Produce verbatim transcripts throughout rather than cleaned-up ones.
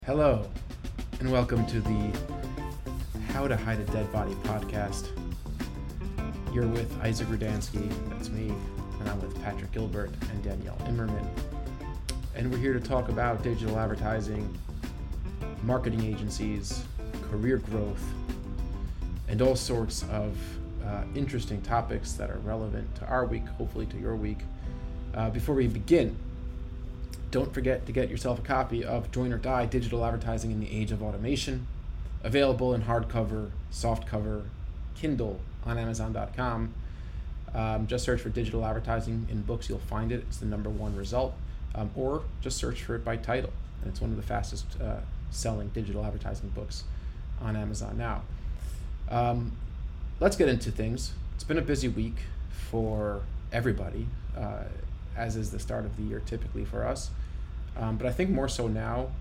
Hello, and welcome to the How to Hide a Dead Body podcast. You're with Isaac Rudansky, that's me, and I'm with Patrick Gilbert and Danielle Immerman. And we're here to talk about digital advertising, marketing agencies, career growth, and all sorts of uh, interesting topics that are relevant to our week, hopefully to your week. Uh, before we begin, don't forget to get yourself a copy of Join or Die, Digital Advertising in the Age of Automation, available in hardcover, softcover, Kindle on Amazon dot com. Um, just search for digital advertising in books, you'll find it. It's the number one result. Um, or just search for it by title. And it's one of the fastest uh, selling digital advertising books on Amazon now. Um, let's get into things. It's been a busy week for everybody, uh, as is the start of the year typically for us. Um, but I think more so now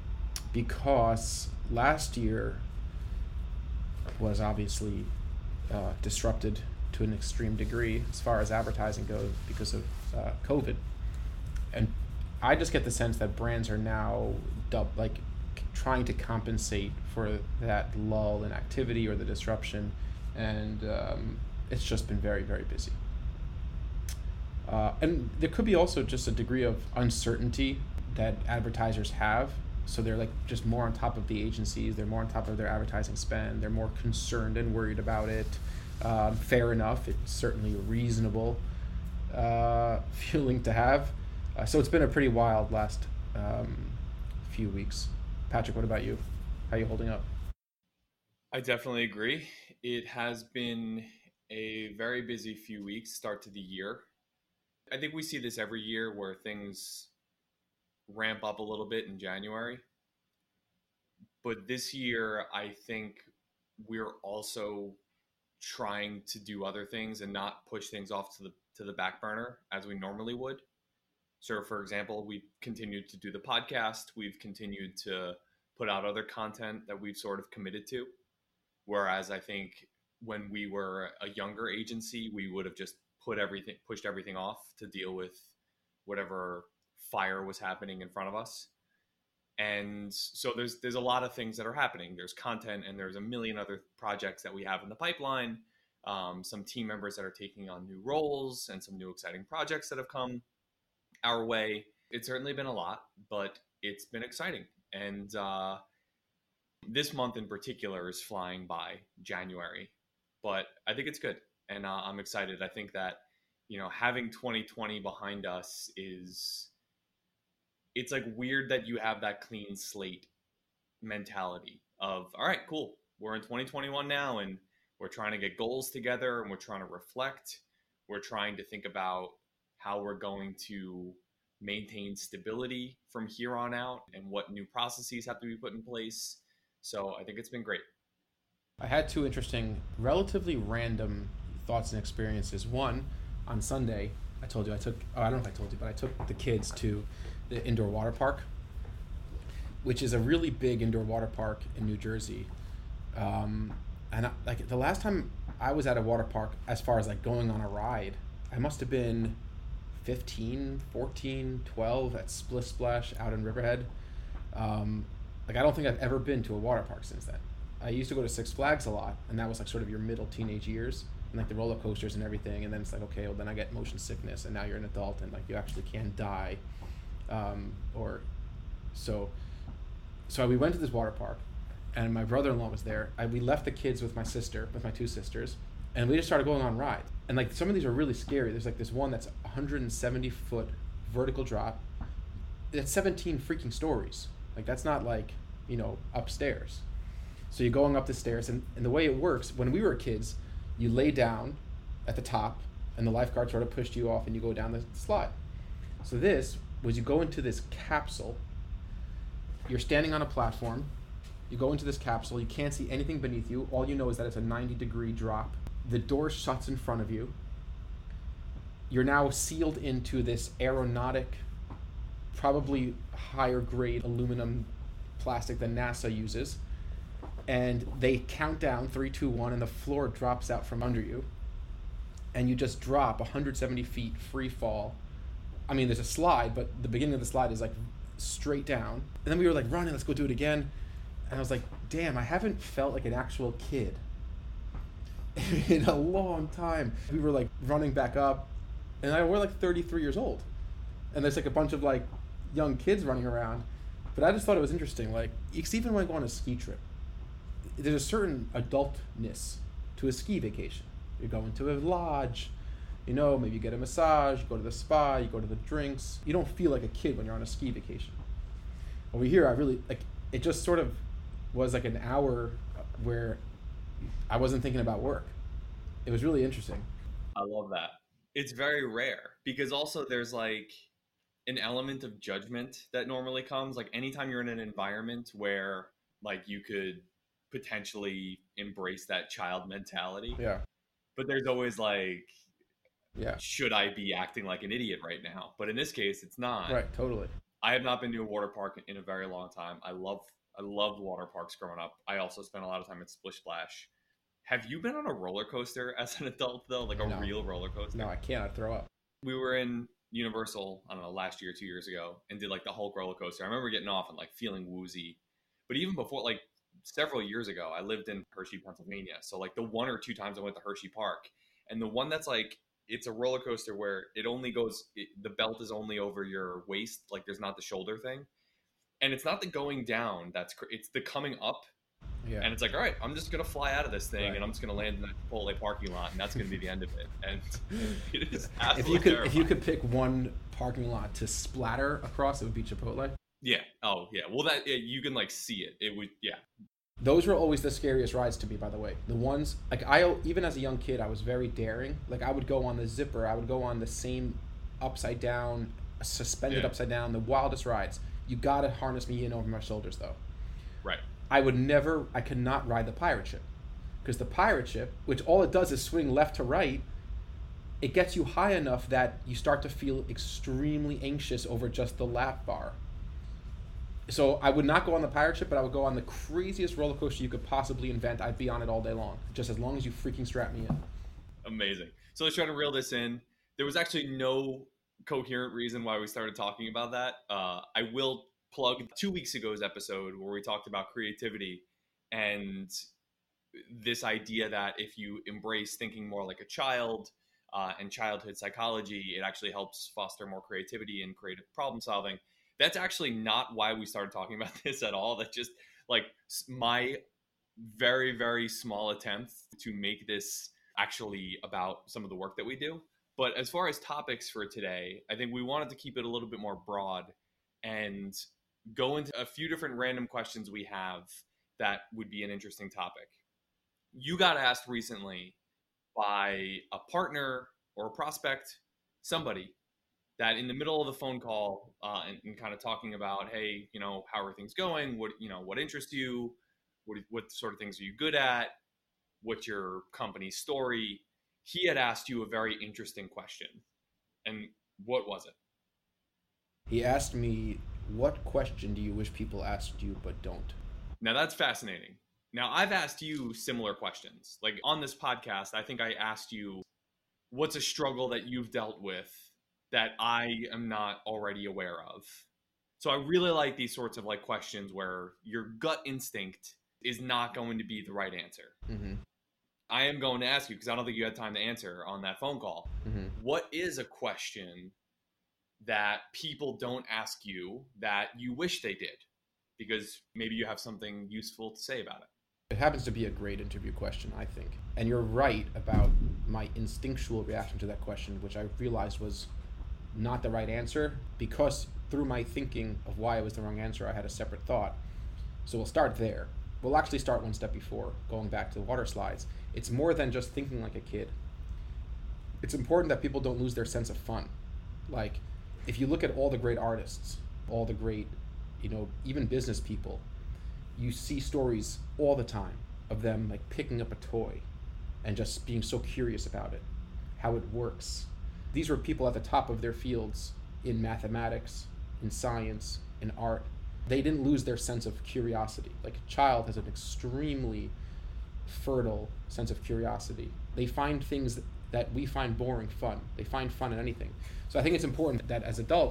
because last year was obviously uh, disrupted to an extreme degree as far as advertising goes because of uh, COVID. And I just get the sense that brands are now dub- like trying to compensate for that lull in activity or the disruption. And um, it's just been very, very busy. Uh, and there could be also just a degree of uncertainty that advertisers have. So they're like just more on top of the agencies. They're more on top of their advertising spend. They're more concerned and worried about it. Um, fair enough. It's certainly a reasonable uh, feeling to have. Uh, so it's been a pretty wild last um, few weeks. Patrick, what about you? How are you holding up? I definitely agree. It has been a very busy few weeks, start to the year. I think we see this every year where things ramp up a little bit in January. But this year, I think we're also trying to do other things and not push things off to the to the back burner as we normally would. So, for example, we've continued to do the podcast. We've continued to put out other content that we've sort of committed to. Whereas I think when we were a younger agency, we would have just put everything, pushed everything off to deal with whatever fire was happening in front of us. And so there's there's a lot of things that are happening. There's content and there's a million other projects that we have in the pipeline. Um, some team members that are taking on new roles and some new exciting projects that have come our way. It's certainly been a lot, but it's been exciting. And uh, this month in particular is flying by, January, but I think it's good. And uh, I'm excited. I think that, you know, having twenty twenty behind us is, it's like weird that you have that clean slate mentality of, all right, cool. We're in twenty twenty-one now and we're trying to get goals together and we're trying to reflect. We're trying to think about how we're going to maintain stability from here on out and what new processes have to be put in place. So I think it's been great. I had two interesting, relatively random thoughts and experiences. One, on Sunday, I told you I took, oh, I don't know if I told you, but I took the kids to the indoor water park, which is a really big indoor water park in New Jersey. Um, and I, like the last time I was at a water park, as far as like going on a ride, I must have been fifteen, fourteen, twelve at Splish Splash out in Riverhead. Um, like I don't think I've ever been to a water park since then. I used to go to Six Flags a lot, and that was like sort of your middle teenage years, and like the roller coasters and everything. And then it's like, okay, well then I get motion sickness, and now you're an adult, and like you actually can die. Um, or so, so we went to this water park, and my brother-in-law was there. I, we left the kids with my sister, with my two sisters, and we just started going on rides. And like some of these are really scary. There's like this one that's one hundred seventy foot vertical drop. It's seventeen freaking stories. Like that's not like, you know, upstairs. So you're going up the stairs, and, and the way it works, when we were kids, you lay down at the top, and the lifeguard sort of pushed you off, and you go down the slide. So this was you go into this capsule. You're standing on a platform. You go into this capsule. You can't see anything beneath you. All you know is that it's a ninety degree drop. The door shuts in front of you. You're now sealed into this aeronautic, probably higher grade aluminum plastic than NASA uses. And they count down three, two, one, and the floor drops out from under you. And you just drop one hundred seventy feet free fall. I mean, there's a slide, but the beginning of the slide is like straight down. And then we were like, running, let's go do it again. And I was like, damn, I haven't felt like an actual kid in a long time. We were like running back up, and I we're like thirty-three years old. And there's like a bunch of like young kids running around. But I just thought it was interesting. Like, even when I go on a ski trip, there's a certain adultness to a ski vacation. You're going to a lodge, you know, maybe you get a massage, you go to the spa, you go to the drinks. You don't feel like a kid when you're on a ski vacation. Over here, I really, like, it just sort of was like an hour where I wasn't thinking about work. It was really interesting. I love that. It's very rare because also there's like an element of judgment that normally comes. Like anytime you're in an environment where like you could potentially embrace that child mentality. Yeah. But there's always like, yeah, should I be acting like an idiot right now? But in this case, it's not. Right, totally. I have not been to a water park in a very long time. I love I loved water parks growing up. I also spent a lot of time at Splish Splash. Have you been on a roller coaster as an adult though? Like a no. real roller coaster? No, I can't. I throw up. We were in Universal, I don't know, last year, two years ago, and did like the Hulk roller coaster. I remember getting off and like feeling woozy. But even before, like several years ago, I lived in Hershey, Pennsylvania. So like the one or two times I went to Hershey Park, and the one that's like, it's a roller coaster where it only goes, it, the belt is only over your waist. Like there's not the shoulder thing. And it's not the going down. That's, it's the coming up. Yeah. And it's like, all right, I'm just going to fly out of this thing, right, and I'm just going to land in that Chipotle parking lot, and that's going to be the end of it. And it is absolutely if you could, terrifying. If you could pick one parking lot to splatter across, it would be Chipotle. Yeah. Oh, yeah. Well, that yeah, you can like see it. It would, yeah. Those were always the scariest rides to me, by the way. The ones, like I, even as a young kid, I was very daring. Like I would go on the zipper. I would go on the same upside down, suspended yeah. upside down, the wildest rides. You got to harness me in over my shoulders, though. Right. I would never, I could not ride the pirate ship. Because the pirate ship, which all it does is swing left to right, it gets you high enough that you start to feel extremely anxious over just the lap bar. So I would not go on the pirate ship, but I would go on the craziest roller coaster you could possibly invent. I'd be on it all day long, just as long as you freaking strap me in. Amazing. So let's try to reel this in. There was actually no coherent reason why we started talking about that. Uh, I will plug two weeks ago's episode where we talked about creativity and this idea that if you embrace thinking more like a child uh, and childhood psychology, it actually helps foster more creativity and creative problem solving. That's actually not why we started talking about this at all. That's just like my very, very small attempt to make this actually about some of the work that we do. But as far as topics for today, I think we wanted to keep it a little bit more broad and go into a few different random questions we have that would be an interesting topic. You got asked recently by a partner or a prospect, somebody, that in the middle of the phone call uh, and, and kind of talking about, hey, you know, how are things going? What, you know, what interests you? What, what sort of things are you good at? What's your company's story? He had asked you a very interesting question. And what was it? He asked me, what question do you wish people asked you but don't? Now that's fascinating. Now I've asked you similar questions. Like on this podcast, I think I asked you, what's a struggle that you've dealt with that I am not already aware of? So I really like these sorts of like questions where your gut instinct is not going to be the right answer. Mm-hmm. I am going to ask you, because I don't think you had time to answer on that phone call. Mm-hmm. What is a question that people don't ask you that you wish they did? Because maybe you have something useful to say about it. It happens to be a great interview question, I think. And you're right about my instinctual reaction to that question, which I realized was not the right answer, because through my thinking of why it was the wrong answer, I had a separate thought. So we'll start there. We'll actually start one step before, going back to the water slides. It's more than just thinking like a kid. It's important that people don't lose their sense of fun. Like, if you look at all the great artists, all the great, you know, even business people, you see stories all the time of them like picking up a toy and just being so curious about it, how it works. These were people at the top of their fields in mathematics, in science, in art. They didn't lose their sense of curiosity. Like a child has an extremely fertile sense of curiosity. They find things that we find boring fun. They find fun in anything. So I think it's important that as adults,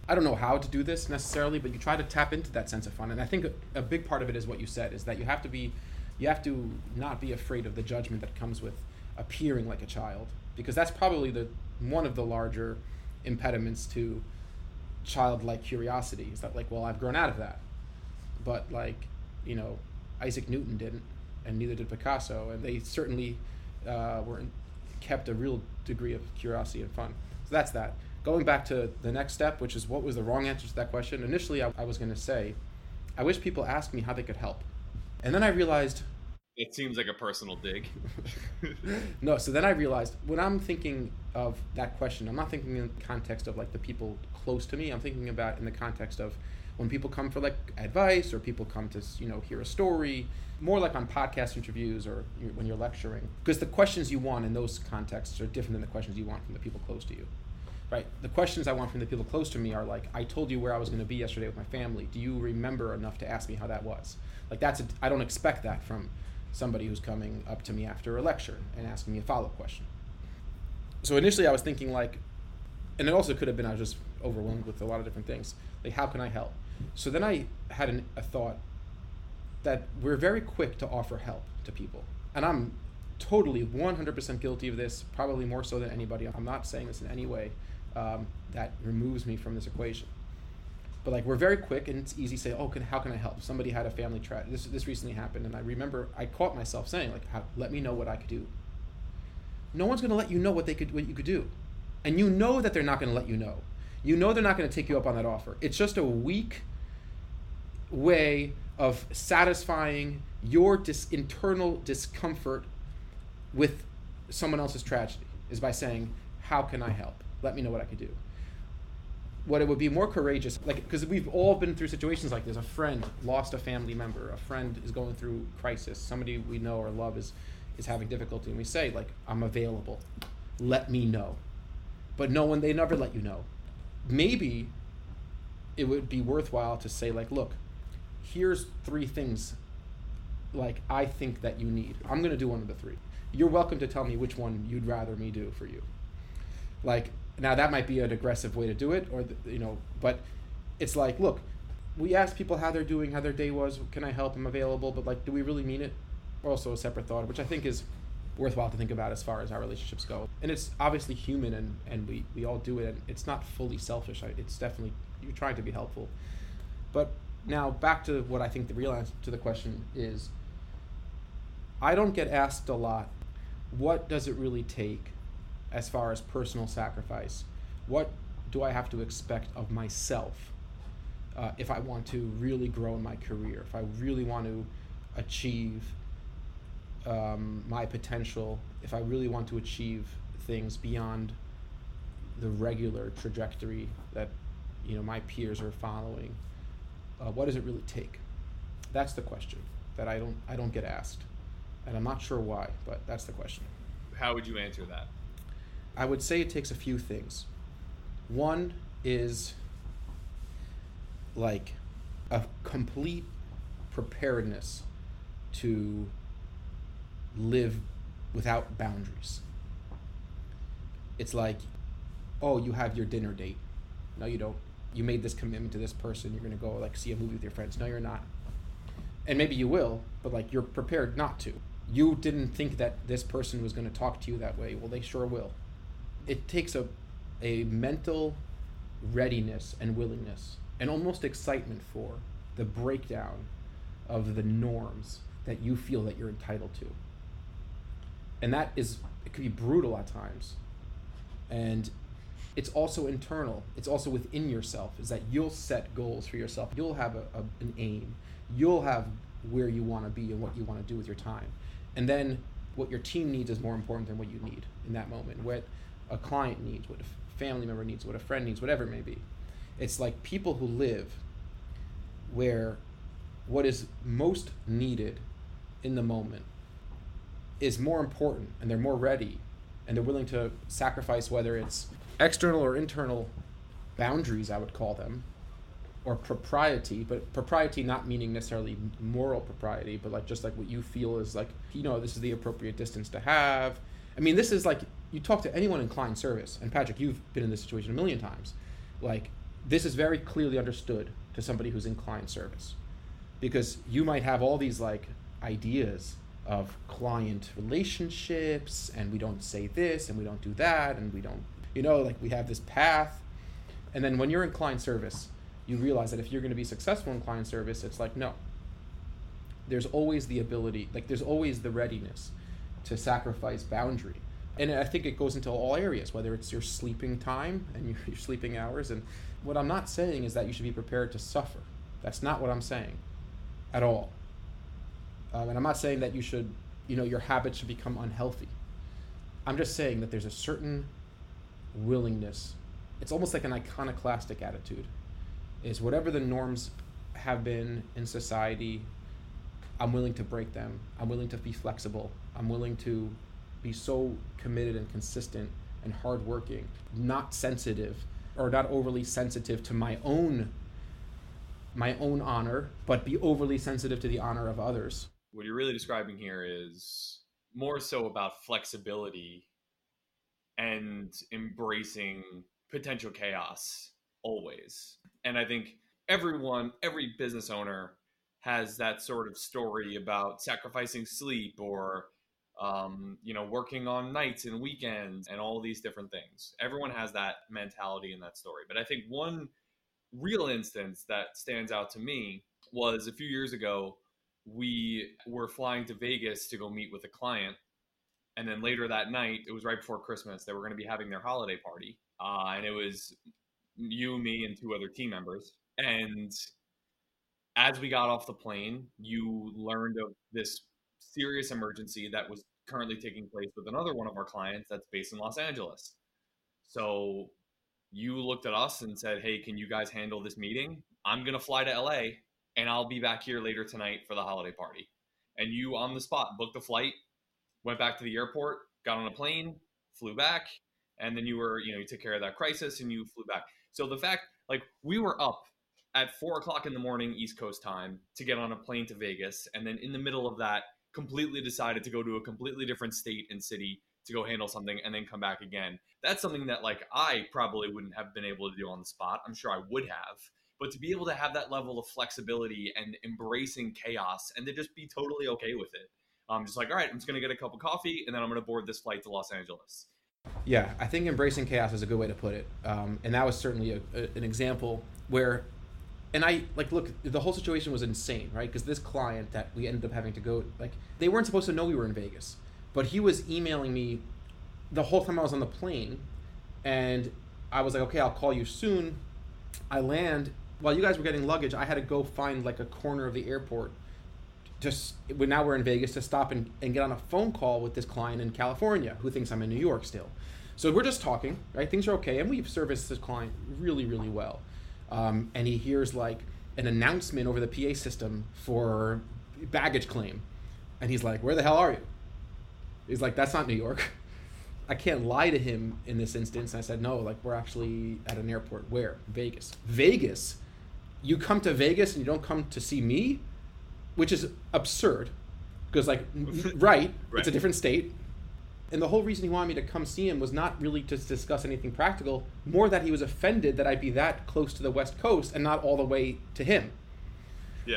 I don't know how to do this necessarily, but you try to tap into that sense of fun. And I think a, a big part of it is what you said, is that you have to be, you have to not be afraid of the judgment that comes with appearing like a child, because that's probably the one of the larger impediments to childlike curiosity, is that like, well, I've grown out of that. But like, you know, Isaac Newton didn't, and neither did Picasso, and they certainly uh, were in, kept a real degree of curiosity and fun. So that's that. Going back to the next step, which is what was the wrong answer to that question. Initially, I, I was going to say, I wish people asked me how they could help. And then I realized... It seems like a personal dig. No, so then I realized when I'm thinking of that question, I'm not thinking in the context of like the people close to me. I'm thinking about in the context of when people come for like advice, or people come to, you know, hear a story, more like on podcast interviews or when you're lecturing. Because the questions you want in those contexts are different than the questions you want from the people close to you. Right? The questions I want from the people close to me are like, I told you where I was going to be yesterday with my family. Do you remember enough to ask me how that was? Like that's, a, I don't expect that from somebody who's coming up to me after a lecture and asking me a follow-up question. So initially I was thinking like, and it also could have been I was just overwhelmed with a lot of different things. Like, how can I help? So then I had an, a thought that we're very quick to offer help to people. And I'm totally one hundred percent guilty of this, probably more so than anybody. I'm not saying this in any way um, that removes me from this equation. But like, we're very quick, and it's easy to say, oh, can, how can I help? Somebody had a family tragedy. This this recently happened, and I remember I caught myself saying, like, how, let me know what I could do. No one's going to let you know what they could, what you could do. And you know that they're not going to let you know. You know they're not going to take you up on that offer. It's just a weak way of satisfying your dis- internal discomfort with someone else's tragedy, is by saying, how can I help? Let me know what I could do. What it would be more courageous, like, because we've all been through situations like this. A friend lost a family member. A friend is going through crisis. Somebody we know or love is, is having difficulty. And we say, like, I'm available. Let me know. But no one, they never let you know. Maybe it would be worthwhile to say, like, look, here's three things, like, I think that you need. I'm going to do one of the three. You're welcome to tell me which one you'd rather me do for you. Like, now that might be an aggressive way to do it, or, you know, but it's like, look, we ask people how they're doing, how their day was, can I help, I'm available, but like, do we really mean it? Also a separate thought, which I think is worthwhile to think about as far as our relationships go. And it's obviously human, and, and we, we all do it, and it's not fully selfish. It's definitely, you're trying to be helpful. But now back to what I think the real answer to the question is, I don't get asked a lot, what does it really take as far as personal sacrifice? What do I have to expect of myself uh, if I want to really grow in my career, if I really want to achieve um, my potential, if I really want to achieve things beyond the regular trajectory that, you know, my peers are following? Uh, what does it really take? That's the question that I don't I don't get asked, and I'm not sure why, but that's the question. How would you answer that? I would say it takes a few things. One is like a complete preparedness to live without boundaries. It's like, oh, you have your dinner date. No, you don't. You made this commitment to this person. You're going to go like see a movie with your friends. No, you're not. And maybe you will, but like, you're prepared not to. You didn't think that this person was going to talk to you that way. Well, they sure will. It takes a a mental readiness and willingness and almost excitement for the breakdown of the norms that you feel that you're entitled to. And that is, it can be brutal at times. And it's also internal. It's also within yourself, is that you'll set goals for yourself. You'll have a, a, an aim. You'll have where you want to be and what you want to do with your time. And then what your team needs is more important than what you need in that moment. What a client needs, what a family member needs, what a friend needs, whatever it may be. It's like people who live where what is most needed in the moment is more important, and they're more ready, and they're willing to sacrifice, whether it's external or internal boundaries, I would call them, or propriety, but propriety not meaning necessarily moral propriety, but like just like what you feel is like, you know, this is the appropriate distance to have. I mean, this is like, you talk to anyone in client service, and Patrick, you've been in this situation a million times. Like, this is very clearly understood to somebody who's in client service, because you might have all these like ideas of client relationships, and we don't say this and we don't do that, and we don't, you know, like we have this path. And then when you're in client service, you realize that if you're going to be successful in client service, it's like, no, there's always the ability, like there's always the readiness to sacrifice boundary. And I think it goes into all areas, whether it's your sleeping time and your, your sleeping hours. And what I'm not saying is that you should be prepared to suffer. That's not what I'm saying at all. Um, and I'm not saying that you should, you know, your habits should become unhealthy. I'm just saying that there's a certain willingness. It's almost like an iconoclastic attitude. Is whatever the norms have been in society, I'm willing to break them. I'm willing to be flexible. I'm willing to be so committed and consistent and hardworking, not sensitive or not overly sensitive to my own my own honor, but be overly sensitive to the honor of others. What you're really describing here is more so about flexibility and embracing potential chaos always. And I think everyone, every business owner has that sort of story about sacrificing sleep or, um, you know, working on nights and weekends and all these different things. Everyone has that mentality and that story. But I think one real instance that stands out to me was a few years ago, we were flying to Vegas to go meet with a client. And then later that night, it was right before Christmas, they were going to be having their holiday party. Uh, and it was you, me, and two other team members. And as we got off the plane, you learned of this serious emergency that was currently taking place with another one of our clients that's based in Los Angeles. So you looked at us and said, hey, can you guys handle this meeting? I'm going to fly to L A and I'll be back here later tonight for the holiday party. And you on the spot booked a flight, went back to the airport, got on a plane, flew back, and then you were, you know, you took care of that crisis and you flew back. So the fact, like, we were up at four o'clock in the morning East Coast time to get on a plane to Vegas, and then in the middle of that, completely decided to go to a completely different state and city to go handle something and then come back again. That's something that, like, I probably wouldn't have been able to do on the spot. I'm sure I would have. But to be able to have that level of flexibility and embracing chaos and to just be totally okay with it. I'm just like, all right, I'm just going to get a cup of coffee and then I'm going to board this flight to Los Angeles. Yeah, I think embracing chaos is a good way to put it. Um, and that was certainly a, a, an example where, and I, like, look, the whole situation was insane, right? Because this client that we ended up having to go, like, they weren't supposed to know we were in Vegas. But he was emailing me the whole time I was on the plane. And I was like, okay, I'll call you soon. I land. While you guys were getting luggage, I had to go find, like, a corner of the airport. Just, now we're in Vegas, to stop and, and get on a phone call with this client in California who thinks I'm in New York still. So we're just talking, right? Things are okay. And we've serviced this client really, really well. Um, and he hears, like, an announcement over the P A system for baggage claim. And he's like, where the hell are you? He's like, that's not New York. I can't lie to him in this instance. And I said, no, like, we're actually at an airport. Where? Vegas. Vegas? You come to Vegas and you don't come to see me? Which is absurd, because, like, right, right, it's a different state. And the whole reason he wanted me to come see him was not really to discuss anything practical, more that he was offended that I'd be that close to the West Coast and not all the way to him. Yeah.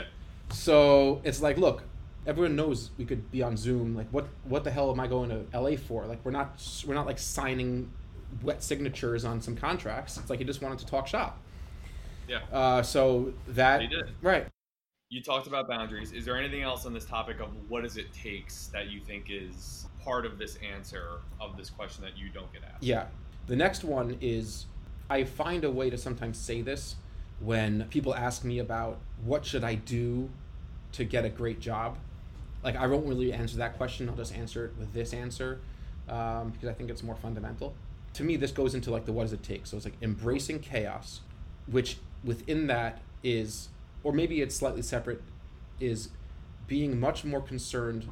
So it's like, look, everyone knows we could be on Zoom. Like, what what the hell am I going to L A for? Like, we're not we're not like signing wet signatures on some contracts. It's like he just wanted to talk shop. Yeah. Uh, so that he did. Right. You talked about boundaries. Is there anything else on this topic of what does it takes that you think is part of this answer of this question that you don't get asked? Yeah. The next one is, I find a way to sometimes say this when people ask me about what should I do to get a great job. Like, I won't really answer that question. I'll just answer it with this answer um, because I think it's more fundamental. To me, this goes into, like, the what does it take. So it's like embracing chaos, which within that is, or maybe it's slightly separate, is being much more concerned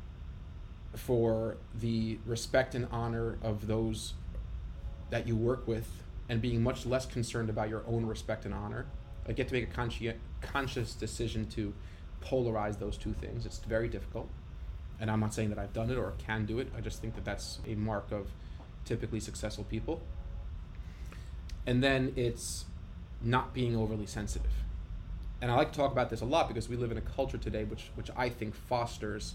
for the respect and honor of those that you work with and being much less concerned about your own respect and honor. Like, you have to make a consci- conscious decision to polarize those two things. It's very difficult. And I'm not saying that I've done it or can do it. I just think that that's a mark of typically successful people. And then it's not being overly sensitive. And I like to talk about this a lot because we live in a culture today which which I think fosters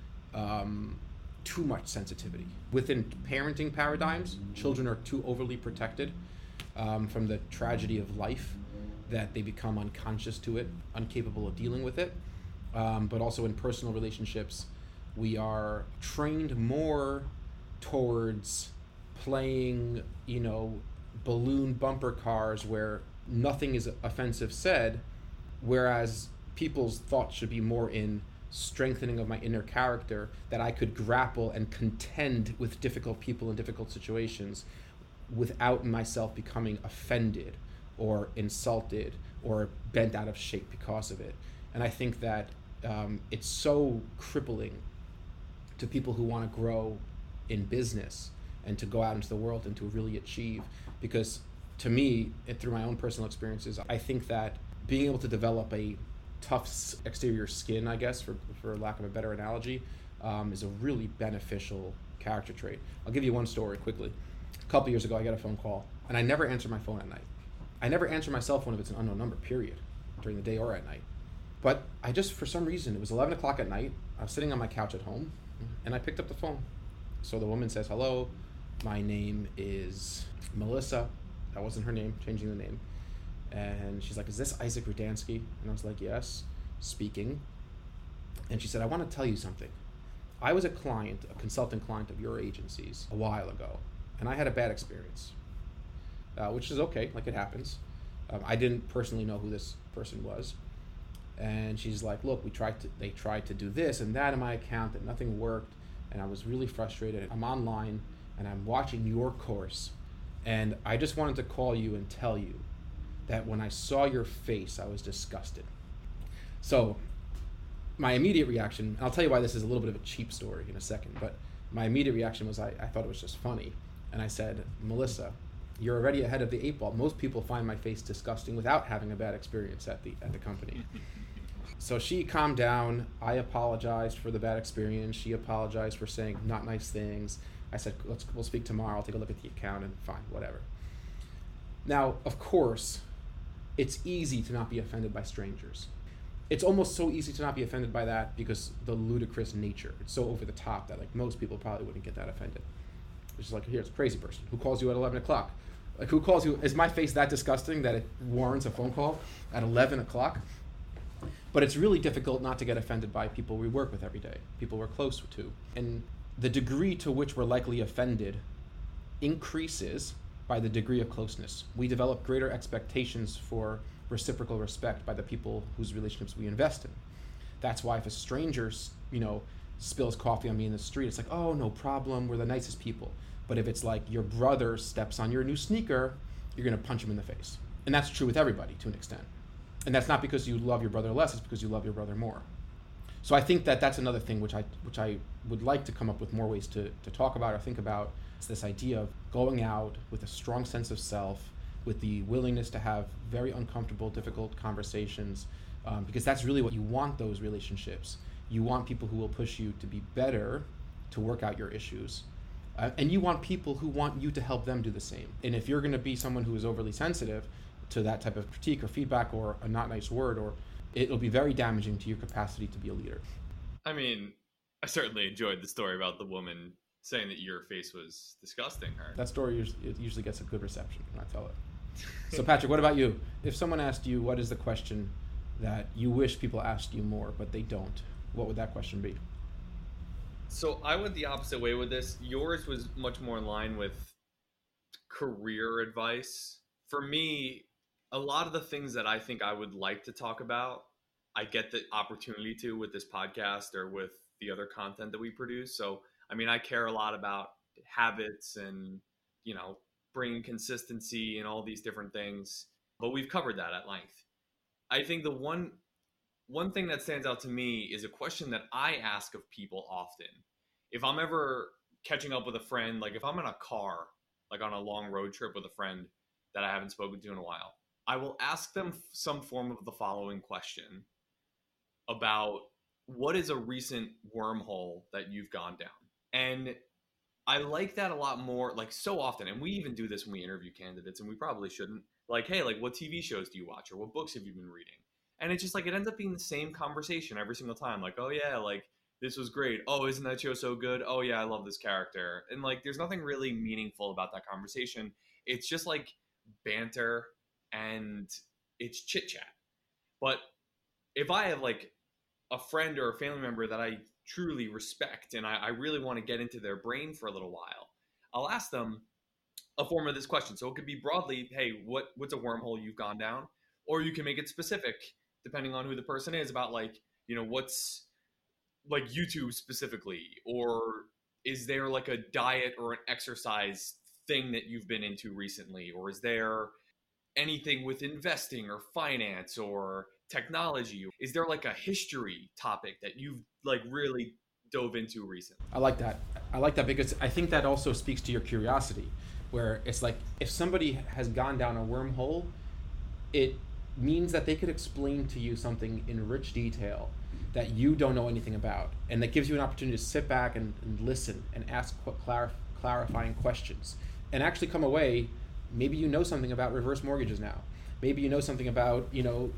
um, too much sensitivity. Within parenting paradigms, children are too overly protected um, from the tragedy of life that they become unconscious to it, incapable of dealing with it. Um, but also in personal relationships, we are trained more towards playing, you know, balloon bumper cars where nothing is offensive said, whereas people's thoughts should be more in strengthening of my inner character, that I could grapple and contend with difficult people in difficult situations without myself becoming offended or insulted or bent out of shape because of it. And I think that um, it's so crippling to people who want to grow in business and to go out into the world and to really achieve. Because to me, and through my own personal experiences, I think that being able to develop a tough exterior skin, I guess, for, for lack of a better analogy, um, is a really beneficial character trait. I'll give you one story quickly. A couple years ago, I got a phone call, and I never answer my phone at night. I never answer my cell phone if it's an unknown number, period, during the day or at night. But I just, for some reason, it was eleven o'clock at night, I was sitting on my couch at home, and I picked up the phone. So the woman says, "Hello, my name is Melissa." That wasn't her name, changing the name. And she's like, "Is this Isaac Rudansky?" And I was like, "Yes, speaking." And she said, "I want to tell you something. I was a client, a consultant client of your agency's a while ago, and I had a bad experience, uh, which is okay, like it happens. Um, I didn't personally know who this person was." And she's like, "Look, we tried to, they tried to do this and that in my account, and nothing worked, and I was really frustrated. I'm online, and I'm watching your course, and I just wanted to call you and tell you that when I saw your face, I was disgusted." So my immediate reaction, and I'll tell you why this is a little bit of a cheap story in a second, but my immediate reaction was I, I thought it was just funny. And I said, "Melissa, you're already ahead of the eight ball. Most people find my face disgusting without having a bad experience at the at the company." So she calmed down. I apologized for the bad experience. She apologized for saying not nice things. I said, Let's we'll speak tomorrow. I'll take a look at the account and fine, whatever. Now, of course, it's easy to not be offended by strangers. It's almost so easy to not be offended by that because the ludicrous nature. It's so over the top that like most people probably wouldn't get that offended. It's just like, here, it's a crazy person. Who calls you at eleven o'clock? Like, who calls you? Is my face that disgusting that it warrants a phone call at eleven o'clock? But it's really difficult not to get offended by people we work with every day, people we're close to. And the degree to which we're likely offended increases by the degree of closeness. We develop greater expectations for reciprocal respect by the people whose relationships we invest in. That's why if a stranger, you know, spills coffee on me in the street, it's like, "Oh, no problem, we're the nicest people." But if it's like your brother steps on your new sneaker, you're gonna punch him in the face. And that's true with everybody to an extent. And that's not because you love your brother less, it's because you love your brother more. So I think that that's another thing which I which I would like to come up with more ways to, to talk about or think about. It's this idea of going out with a strong sense of self, with the willingness to have very uncomfortable, difficult conversations, um, because that's really what you want, those relationships. You want people who will push you to be better, to work out your issues. Uh, and you want people who want you to help them do the same. And if you're going to be someone who is overly sensitive to that type of critique or feedback or a not nice word, or it'll be very damaging to your capacity to be a leader. I mean, I certainly enjoyed the story about the woman saying that your face was disgusting her. That story usually, it usually gets a good reception when I tell it. So Patrick, what about you? If someone asked you, what is the question that you wish people asked you more, but they don't, what would that question be? So I went the opposite way with this. Yours was much more in line with career advice. For me, a lot of the things that I think I would like to talk about, I get the opportunity to with this podcast or with the other content that we produce. So, I mean, I care a lot about habits and, you know, bringing consistency and all these different things, but we've covered that at length. I think the one one thing that stands out to me is a question that I ask of people often. If I'm ever catching up with a friend, like if I'm in a car, like on a long road trip with a friend that I haven't spoken to in a while, I will ask them some form of the following question about what is a recent wormhole that you've gone down. And I like that a lot more, like so often, and we even do this when we interview candidates, and we probably shouldn't, like, hey, like what T V shows do you watch or what books have you been reading? And it's just like it ends up being the same conversation every single time. Like, oh yeah, like this was great. Oh, isn't that show so good? Oh yeah, I love this character. And like there's nothing really meaningful about that conversation. It's just like banter and it's chit chat. But if I have like a friend or a family member that I truly respect and I, I really want to get into their brain for a little while, I'll ask them a form of this question. So it could be broadly, hey, what what's a wormhole you've gone down? Or you can make it specific depending on who the person is about like, you know, what's like YouTube specifically, or is there like a diet or an exercise thing that you've been into recently? Or is there anything with investing or finance or technology? Is there like a history topic that you've like really dove into recently? I like that. I like that because I think that also speaks to your curiosity, where it's like if somebody has gone down a wormhole, it means that they could explain to you something in rich detail that you don't know anything about, and that gives you an opportunity to sit back and, and listen and ask clar- clarifying questions and actually come away. Maybe you know something about reverse mortgages now. Maybe you know something about, you know,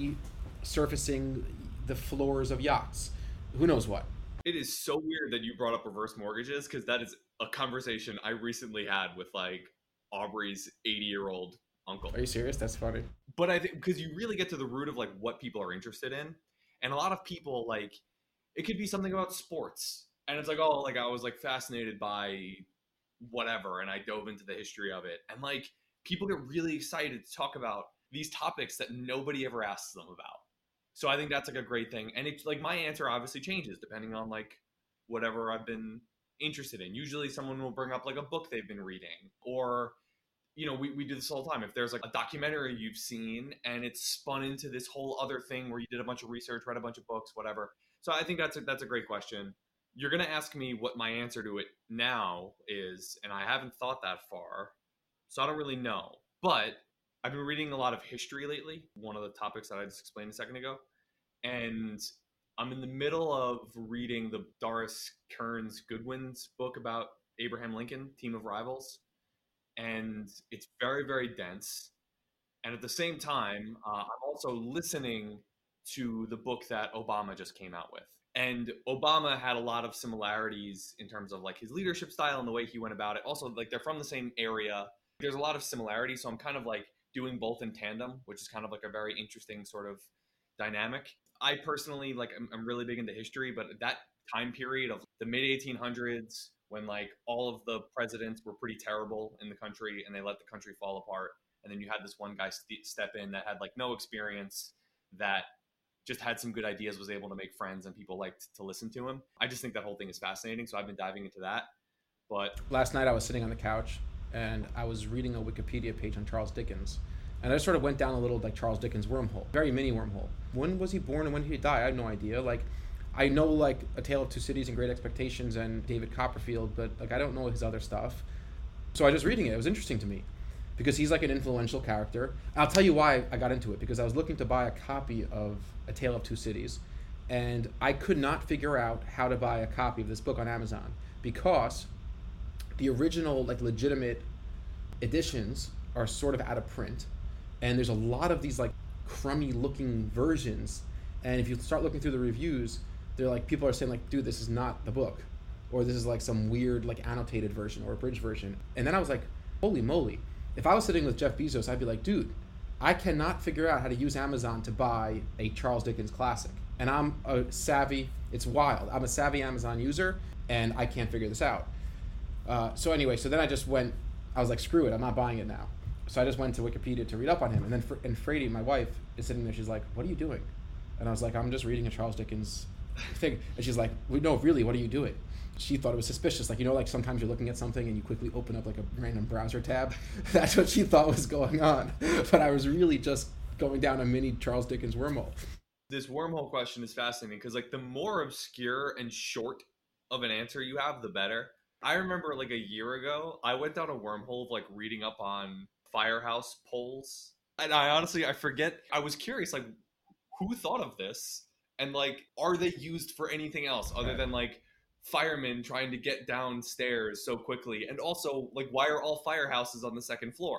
resurfacing the floors of yachts. Who knows what? It is so weird that you brought up reverse mortgages, because that is a conversation I recently had with like Aubrey's eighty-year-old uncle. Are you serious? That's funny. But I think because you really get to the root of like what people are interested in. And a lot of people, like, it could be something about sports. And it's like, oh, like I was like fascinated by whatever, and I dove into the history of it. And like people get really excited to talk about these topics that nobody ever asks them about. So I think that's like a great thing. And it's like my answer obviously changes depending on like whatever I've been interested in. Usually someone will bring up like a book they've been reading, or you know, we, we do this all the time. If there's like a documentary you've seen and it's spun into this whole other thing where you did a bunch of research, read a bunch of books, whatever. So I think that's a, that's a great question. You're going to ask me what my answer to it now is, and I haven't thought that far, so I don't really know. But I've been reading a lot of history lately, one of the topics that I just explained a second ago. And I'm in the middle of reading the Doris Kearns Goodwin's book about Abraham Lincoln, Team of Rivals. And it's very, very dense. And at the same time, uh, I'm also listening to the book that Obama just came out with. And Obama had a lot of similarities in terms of like his leadership style and the way he went about it. Also, like they're from the same area. There's a lot of similarities. So I'm kind of like doing both in tandem, which is kind of like a very interesting sort of dynamic. I personally, like, I'm, I'm really big into history, but that time period of the mid eighteen hundreds, when like all of the presidents were pretty terrible in the country and they let the country fall apart. And then you had this one guy st- step in that had like no experience, that just had some good ideas, was able to make friends, and people liked to listen to him. I just think that whole thing is fascinating. So I've been diving into that. But last night I was sitting on the couch and I was reading a Wikipedia page on Charles Dickens. And I sort of went down a little like Charles Dickens wormhole, very mini wormhole. When was he born and when did he die? I had no idea. Like, I know like A Tale of Two Cities and Great Expectations and David Copperfield, but like I don't know his other stuff. So I was just reading it. It was interesting to me because he's like an influential character. I'll tell you why I got into it, because I was looking to buy a copy of A Tale of Two Cities, and I could not figure out how to buy a copy of this book on Amazon because the original like legitimate editions are sort of out of print, and there's a lot of these like crummy looking versions. And if you start looking through the reviews, they're like, people are saying like, dude, this is not the book, or this is like some weird like annotated version or abridged version. And then I was like, holy moly. If I was sitting with Jeff Bezos, I'd be like, dude, I cannot figure out how to use Amazon to buy a Charles Dickens classic. And I'm a savvy, it's wild. I'm a savvy Amazon user and I can't figure this out. Uh, so anyway, so then I just went, I was like, screw it, I'm not buying it now. So I just went to Wikipedia to read up on him. And then Fr- and Frady, my wife, is sitting there, she's like, what are you doing? And I was like, I'm just reading a Charles Dickens thing. And she's like, well, no, really, what are you doing? She thought it was suspicious. Like, you know, like sometimes you're looking at something and you quickly open up like a random browser tab. That's what she thought was going on. But I was really just going down a mini Charles Dickens wormhole. This wormhole question is fascinating because like the more obscure and short of an answer you have, the better. I remember like a year ago, I went down a wormhole of like reading up on firehouse poles. And I honestly, I forget, I was curious, like, who thought of this? And like, are they used for anything else other than like firemen trying to get downstairs so quickly? And also, like, why are all firehouses on the second floor?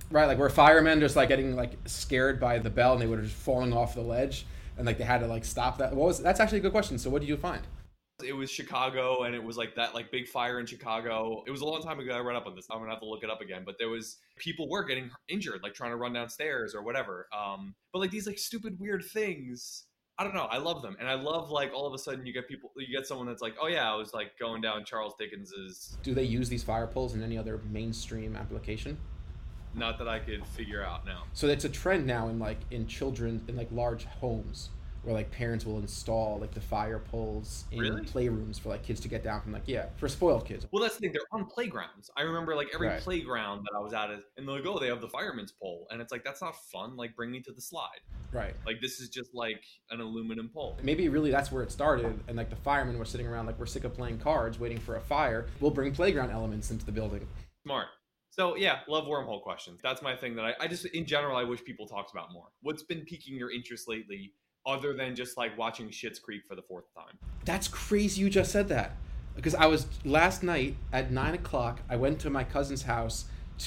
Right, like where firemen just like getting like scared by the bell and they were just falling off the ledge and like they had to like stop that. What was that's actually a good question. So what did you find? It was Chicago, and it was like that like big fire in Chicago. It was a long time ago. I read up on this. I'm gonna have to look it up again. But there was people were getting injured, like trying to run downstairs or whatever. Um, but like these like stupid weird things. I don't know. I love them, and I love like all of a sudden you get people, you get someone that's like, oh yeah, I was like going down Charles Dickens's. Do they use these fire poles in any other mainstream application? Not that I could figure out now. So it's a trend now in like in children in like large homes where like parents will install like the fire poles in Really? playrooms for like kids to get down from like yeah for spoiled kids. Well, that's the thing. They're on playgrounds. I remember like every Right. playground that I was at, and they're like, oh, they have the fireman's pole, and it's like that's not fun. Like, bring me to the slide. Right. Like this is just like an aluminum pole. Maybe really that's where it started, and like the firemen were sitting around like we're sick of playing cards, waiting for a fire. We'll bring playground elements into the building. Smart. So yeah, love wormhole questions. That's my thing that I, I just, in general, I wish people talked about more. What's been piquing your interest lately, other than just like watching Schitt's Creek for the fourth time? That's crazy you just said that. Because I was, last night at nine o'clock, I went to my cousin's house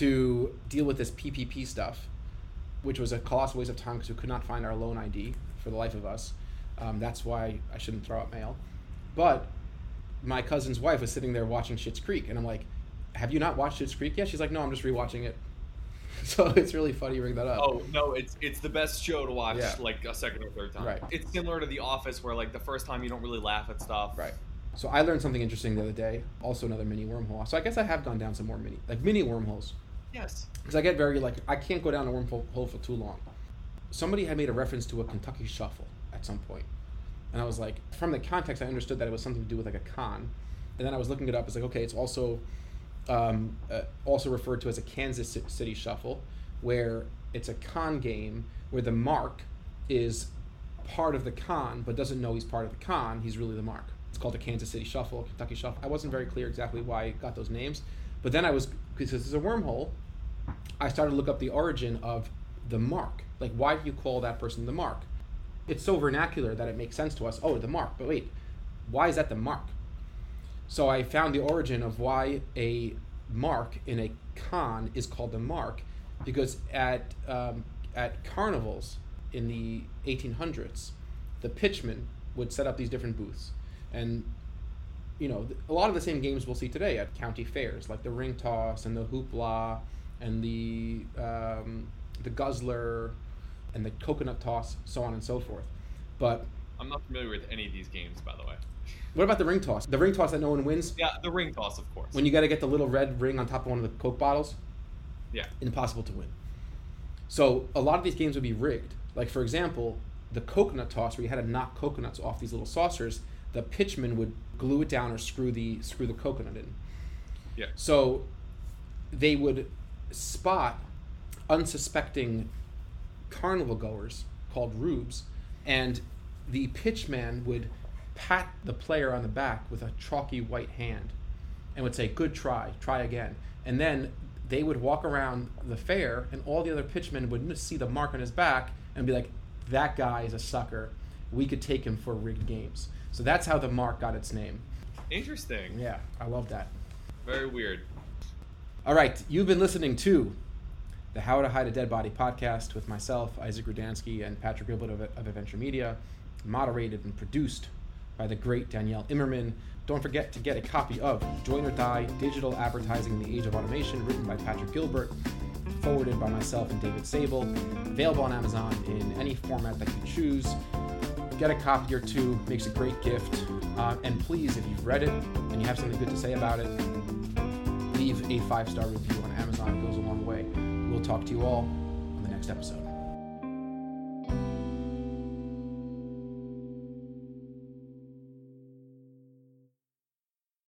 to deal with this P P P stuff, which was a colossal waste of time because we could not find our loan I D for the life of us. Um, that's why I shouldn't throw out mail. But my cousin's wife was sitting there watching Schitt's Creek, and I'm like, have you not watched Schitt's Creek yet? She's like, no, I'm just rewatching it. So it's really funny you bring that up. Oh no, it's it's the best show to watch Yeah. like a second or third time. Right. It's similar to The Office, where like the first time you don't really laugh at stuff. Right. So I learned something interesting the other day. Also another mini wormhole. So I guess I have gone down some more mini, like mini wormholes. Yes. Because I get very like, I can't go down a wormhole for too long. Somebody had made a reference to a Kentucky Shuffle at some point. And I was like, from the context, I understood that it was something to do with like a con. And then I was looking it up. It's like, okay, it's also um, uh, also referred to as a Kansas City Shuffle, where it's a con game where the mark is part of the con, but doesn't know he's part of the con. He's really the mark. It's called a Kansas City Shuffle, Kentucky Shuffle. I wasn't very clear exactly why I got those names. But then I was, because this is a wormhole, I started to look up the origin of the mark. Like, why do you call that person the mark? It's so vernacular that it makes sense to us. Oh, the mark. But wait, why is that the mark? So I found the origin of why a mark in a con is called the mark, because at um, at carnivals in the eighteen hundreds, the pitchman would set up these different booths. And, you know, a lot of the same games we'll see today at county fairs, like the ring toss and the hoopla and the um, the guzzler and the coconut toss, so on and so forth. But I'm not familiar with any of these games, by the way. what about the ring toss? The ring toss that no one wins? Yeah, the ring toss, of course. When you got to get the little red ring on top of one of the Coke bottles? Yeah. Impossible to win. So a lot of these games would be rigged. Like, for example, the coconut toss, where you had to knock coconuts off these little saucers, the pitchman would glue it down or screw the screw the coconut in. Yeah. So they would spot unsuspecting carnival goers called rubes, and the pitchman would pat the player on the back with a chalky white hand and would say, good try, try again. And then they would walk around the fair, and all the other pitchmen would see the mark on his back and be like, that guy is a sucker. We could take him for rigged games. So that's how the mark got its name. Interesting. Yeah, I love that. Very weird. All right, you've been listening to the How to Hide a Dead Body podcast with myself, Isaac Rudansky, and Patrick Gilbert of, of Adventure Media, moderated and produced by the great Danielle Immerman. Don't forget to get a copy of Join or Die, Digital Advertising in the Age of Automation, written by Patrick Gilbert, forwarded by myself and David Sable, available on Amazon in any format that you choose. Get a copy or two, makes a great gift. Uh, and please, if you've read it and you have something good to say about it, leave a five-star review on Amazon. It goes a long way. We'll talk to you all on the next episode.